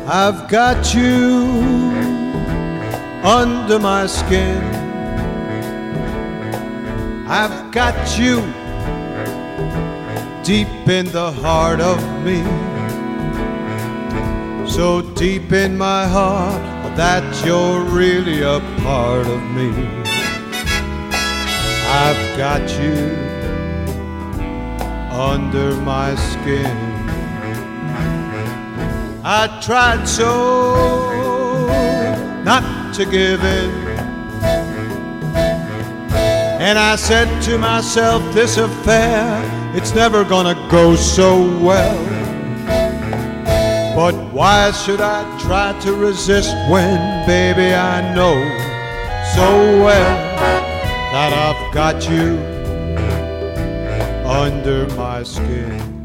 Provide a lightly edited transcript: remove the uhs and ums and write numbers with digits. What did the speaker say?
I've got you under my skin. I've got you deep in the heart of me, so deep in my heart that you're really a part of me. I've got you under my skin. I tried so not to give in, and I said to myself, this affair, it's never gonna go so well. But why should I try to resist when, baby, I know so well that I've got you under my skin?